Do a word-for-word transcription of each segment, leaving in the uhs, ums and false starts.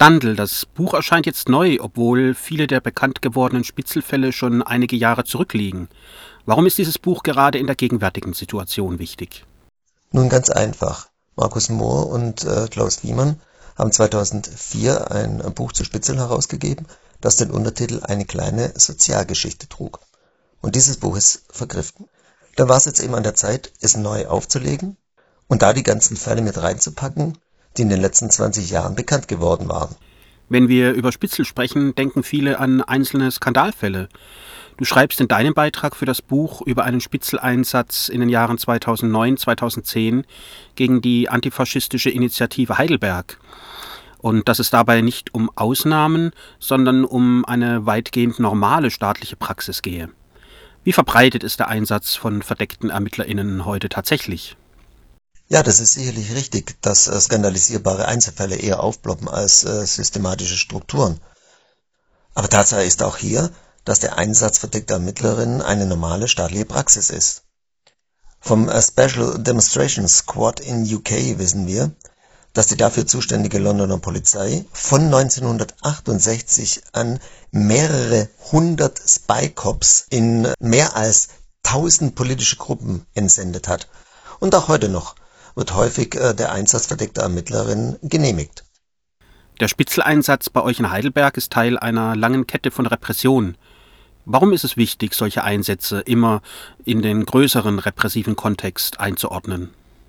Standl, das Buch erscheint jetzt neu, obwohl viele der bekannt gewordenen Spitzelfälle schon einige Jahre zurückliegen. Warum ist dieses Buch gerade in der gegenwärtigen Situation wichtig? Nun ganz einfach. Markus Mohr und äh, Klaus Wiemann haben zweitausendvier ein Buch zu Spitzeln herausgegeben, das den Untertitel Eine kleine Sozialgeschichte trug. Und dieses Buch ist vergriffen. Da war es jetzt eben an der Zeit, es neu aufzulegen und da die ganzen Fälle mit reinzupacken, die in den letzten zwanzig Jahren bekannt geworden waren. Wenn wir über Spitzel sprechen, denken viele an einzelne Skandalfälle. Du schreibst in deinem Beitrag für das Buch über einen Spitzeleinsatz in den Jahren zweitausendneun, zweitausendzehn gegen die antifaschistische Initiative Heidelberg. Und dass es dabei nicht um Ausnahmen, sondern um eine weitgehend normale staatliche Praxis gehe. Wie verbreitet ist der Einsatz von verdeckten ErmittlerInnen heute tatsächlich? Ja, das ist sicherlich richtig, dass äh, skandalisierbare Einzelfälle eher aufploppen als äh, systematische Strukturen. Aber Tatsache ist auch hier, dass der Einsatz verdeckter Ermittlerinnen eine normale staatliche Praxis ist. Vom äh, Special Demonstration Squad in U K wissen wir, dass die dafür zuständige Londoner Polizei von neunzehnhundertachtundsechzig an mehrere hundert Spy Cops in mehr als tausend politische Gruppen entsendet hat. Und auch heute noch wird häufig äh, der Einsatz verdeckter Ermittlerinnen genehmigt. Der Spitzeleinsatz bei euch in Heidelberg ist Teil einer langen Kette von Repressionen. Warum ist es wichtig, solche Einsätze immer in den größeren repressiven Kontext einzuordnen?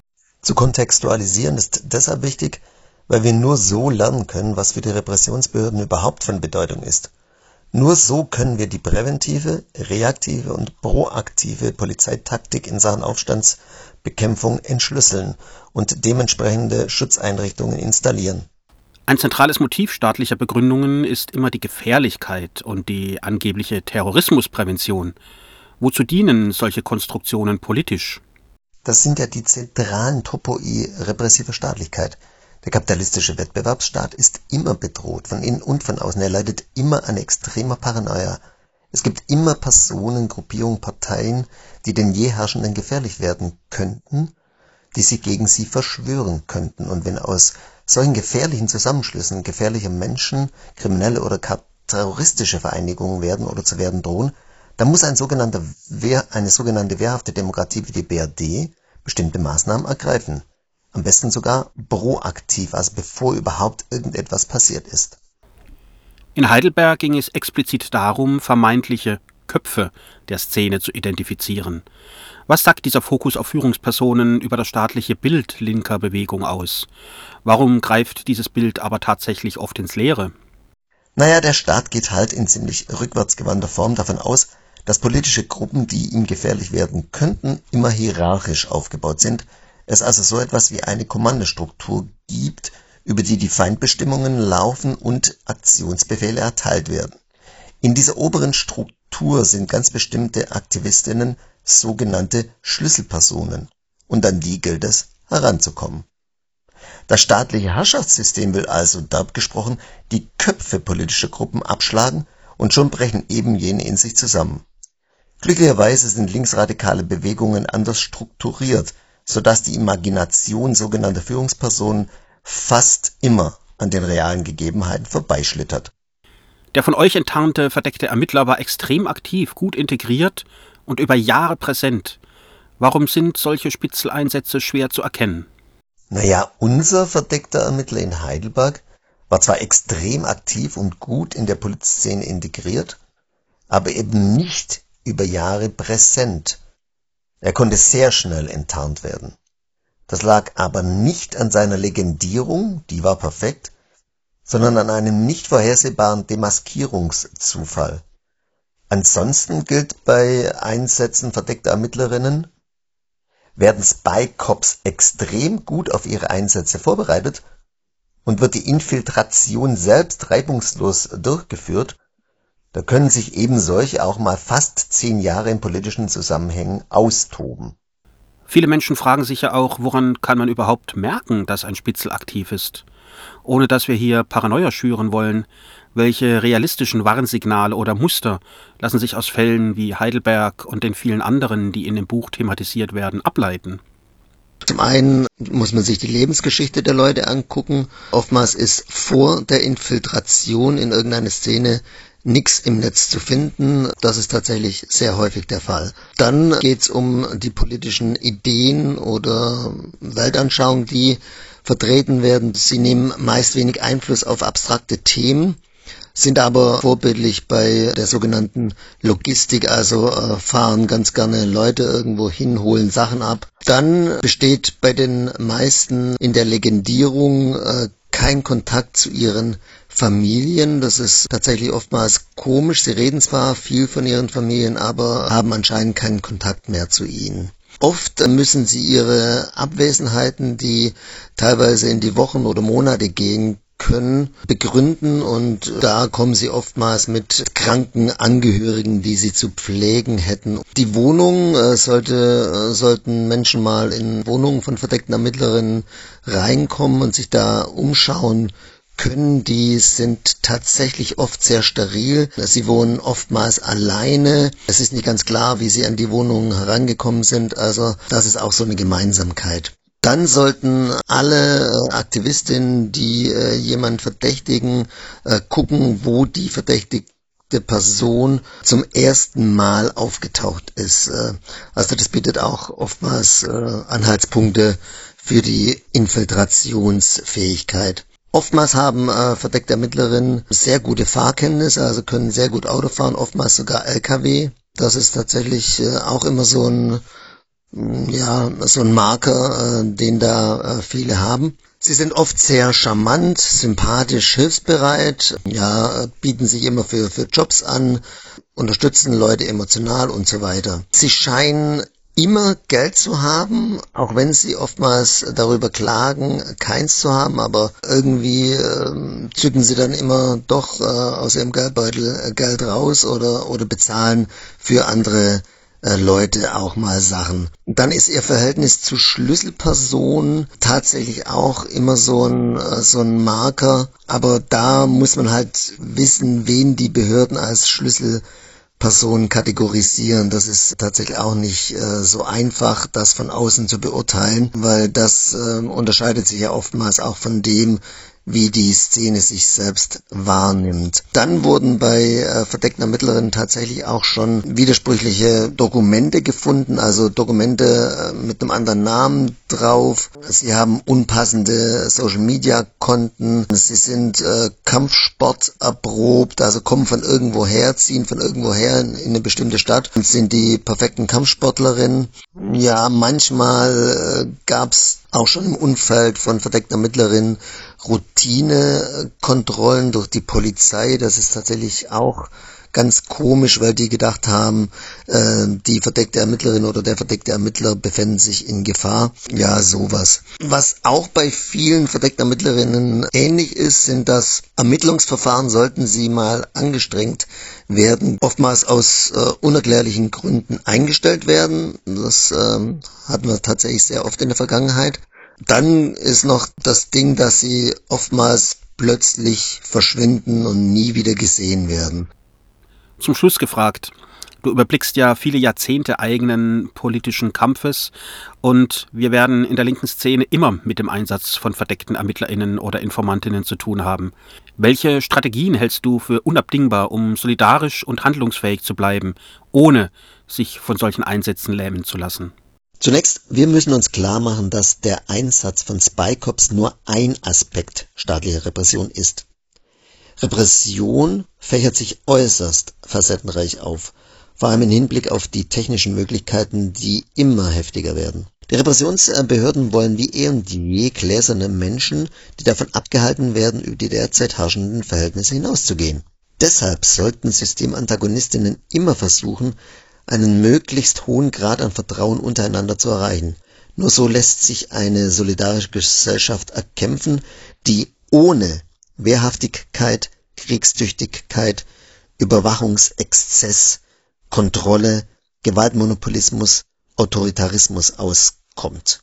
Zu kontextualisieren ist deshalb wichtig, weil wir nur so lernen können, was für die Repressionsbehörden überhaupt von Bedeutung ist. Nur so können wir die präventive, reaktive und proaktive Polizeitaktik in Sachen Aufstandsbekämpfung entschlüsseln und dementsprechende Schutzeinrichtungen installieren. Ein zentrales Motiv staatlicher Begründungen ist immer die Gefährlichkeit und die angebliche Terrorismusprävention. Wozu dienen solche Konstruktionen politisch? Das sind ja die zentralen Topoi repressiver Staatlichkeit. Der kapitalistische Wettbewerbsstaat ist immer bedroht, von innen und von außen. Er leidet immer an extremer Paranoia. Es gibt immer Personen, Gruppierungen, Parteien, die den je Herrschenden gefährlich werden könnten, die sich gegen sie verschwören könnten. Und wenn aus solchen gefährlichen Zusammenschlüssen gefährliche Menschen, kriminelle oder terroristische Vereinigungen werden oder zu werden drohen, dann muss ein sogenannter Wehr, eine sogenannte wehrhafte Demokratie wie die B R D bestimmte Maßnahmen ergreifen. Am besten sogar proaktiv, also bevor überhaupt irgendetwas passiert ist. In Heidelberg ging es explizit darum, vermeintliche Köpfe der Szene zu identifizieren. Was sagt dieser Fokus auf Führungspersonen über das staatliche Bild linker Bewegung aus? Warum greift dieses Bild aber tatsächlich oft ins Leere? Naja, der Staat geht halt in ziemlich rückwärtsgewandter Form davon aus, dass politische Gruppen, die ihm gefährlich werden könnten, immer hierarchisch aufgebaut sind, es also so etwas wie eine Kommandostruktur gibt, über die die Feindbestimmungen laufen und Aktionsbefehle erteilt werden. In dieser oberen Struktur sind ganz bestimmte Aktivistinnen sogenannte Schlüsselpersonen und an die gilt es heranzukommen. Das staatliche Herrschaftssystem will also, derb gesprochen, die Köpfe politischer Gruppen abschlagen und schon brechen eben jene in sich zusammen. Glücklicherweise sind linksradikale Bewegungen anders strukturiert, sodass die Imagination sogenannter Führungspersonen fast immer an den realen Gegebenheiten vorbeischlittert. Der von euch enttarnte verdeckte Ermittler war extrem aktiv, gut integriert und über Jahre präsent. Warum sind solche Spitzeleinsätze schwer zu erkennen? Naja, unser verdeckter Ermittler in Heidelberg war zwar extrem aktiv und gut in der Polizszene integriert, aber eben nicht über Jahre präsent. Er konnte sehr schnell enttarnt werden. Das lag aber nicht an seiner Legendierung, die war perfekt, sondern an einem nicht vorhersehbaren Demaskierungszufall. Ansonsten gilt bei Einsätzen verdeckter Ermittlerinnen, werden Spy Cops extrem gut auf ihre Einsätze vorbereitet und wird die Infiltration selbst reibungslos durchgeführt, da können sich eben solche auch mal fast zehn Jahre in politischen Zusammenhängen austoben. Viele Menschen fragen sich ja auch, woran kann man überhaupt merken, dass ein Spitzel aktiv ist? Ohne dass wir hier Paranoia schüren wollen, welche realistischen Warnsignale oder Muster lassen sich aus Fällen wie Heidelberg und den vielen anderen, die in dem Buch thematisiert werden, ableiten? Zum einen muss man sich die Lebensgeschichte der Leute angucken. Oftmals ist vor der Infiltration in irgendeine Szene nichts im Netz zu finden. Das ist tatsächlich sehr häufig der Fall. Dann geht es um die politischen Ideen oder Weltanschauungen, die vertreten werden. Sie nehmen meist wenig Einfluss auf abstrakte Themen, sind aber vorbildlich bei der sogenannten Logistik, also äh, fahren ganz gerne Leute irgendwo hin, holen Sachen ab. Dann besteht bei den meisten in der Legendierung äh, kein Kontakt zu ihren Familien. Das ist tatsächlich oftmals komisch. Sie reden zwar viel von ihren Familien, aber haben anscheinend keinen Kontakt mehr zu ihnen. Oft müssen sie ihre Abwesenheiten, die teilweise in die Wochen oder Monate gehen können, begründen, und da kommen sie oftmals mit kranken Angehörigen, die sie zu pflegen hätten. Die Wohnung äh, sollte, äh, sollten Menschen mal in Wohnungen von verdeckten Ermittlerinnen reinkommen und sich da umschauen können. Die sind tatsächlich oft sehr steril. Sie wohnen oftmals alleine. Es ist nicht ganz klar, wie sie an die Wohnungen herangekommen sind. Also das ist auch so eine Gemeinsamkeit. Dann sollten alle Aktivistinnen, die äh, jemanden verdächtigen, äh, gucken, wo die verdächtigte Person zum ersten Mal aufgetaucht ist. Äh, also das bietet auch oftmals äh, Anhaltspunkte für die Infiltrationsfähigkeit. Oftmals haben äh, verdeckte Ermittlerinnen sehr gute Fahrkenntnisse, also können sehr gut Auto fahren, oftmals sogar L K W. Das ist tatsächlich äh, auch immer so ein ja, so ein Marker, äh, den da äh, viele haben. Sie sind oft sehr charmant, sympathisch, hilfsbereit, ja, bieten sich immer für, für Jobs an, unterstützen Leute emotional und so weiter. Sie scheinen immer Geld zu haben, auch wenn sie oftmals darüber klagen, keins zu haben, aber irgendwie äh, zücken sie dann immer doch äh, aus ihrem Geldbeutel äh, Geld raus oder, oder bezahlen für andere Leute auch mal Sachen. Dann ist ihr Verhältnis zu Schlüsselpersonen tatsächlich auch immer so ein, so ein Marker, aber da muss man halt wissen, wen die Behörden als Schlüsselpersonen kategorisieren. Das ist tatsächlich auch nicht äh, so einfach, das von außen zu beurteilen, weil das äh, unterscheidet sich ja oftmals auch von dem, wie die Szene sich selbst wahrnimmt. Dann wurden bei äh, verdeckten Ermittlerinnen tatsächlich auch schon widersprüchliche Dokumente gefunden, also Dokumente äh, mit einem anderen Namen drauf. Sie haben unpassende Social-Media-Konten. Sie sind äh, Kampfsport erprobt, also kommen von irgendwo her, ziehen von irgendwo her in, in eine bestimmte Stadt und sind die perfekten Kampfsportlerinnen. Ja, manchmal äh, gab's auch schon im Umfeld von verdeckten Ermittlerinnen Routinekontrollen durch die Polizei. Das ist tatsächlich auch ganz komisch, weil die gedacht haben, äh, die verdeckte Ermittlerin oder der verdeckte Ermittler befinden sich in Gefahr. Ja, sowas. Was auch bei vielen verdeckten Ermittlerinnen ähnlich ist, sind das Ermittlungsverfahren, sollten sie mal angestrengt werden, oftmals aus äh, unerklärlichen Gründen eingestellt werden. Das ähm, hatten wir tatsächlich sehr oft in der Vergangenheit. Dann ist noch das Ding, dass sie oftmals plötzlich verschwinden und nie wieder gesehen werden. Zum Schluss gefragt, du überblickst ja viele Jahrzehnte eigenen politischen Kampfes und wir werden in der linken Szene immer mit dem Einsatz von verdeckten ErmittlerInnen oder Informantinnen zu tun haben. Welche Strategien hältst du für unabdingbar, um solidarisch und handlungsfähig zu bleiben, ohne sich von solchen Einsätzen lähmen zu lassen? Zunächst, wir müssen uns klar machen, dass der Einsatz von Spy Cops nur ein Aspekt staatlicher Repression ist. Repression fächert sich äußerst facettenreich auf, vor allem im Hinblick auf die technischen Möglichkeiten, die immer heftiger werden. Die Repressionsbehörden wollen wie eh und je gläserne Menschen, die davon abgehalten werden, über die derzeit herrschenden Verhältnisse hinauszugehen. Deshalb sollten Systemantagonistinnen immer versuchen, einen möglichst hohen Grad an Vertrauen untereinander zu erreichen. Nur so lässt sich eine solidarische Gesellschaft erkämpfen, die ohne Wehrhaftigkeit, Kriegstüchtigkeit, Überwachungsexzess, Kontrolle, Gewaltmonopolismus, Autoritarismus auskommt.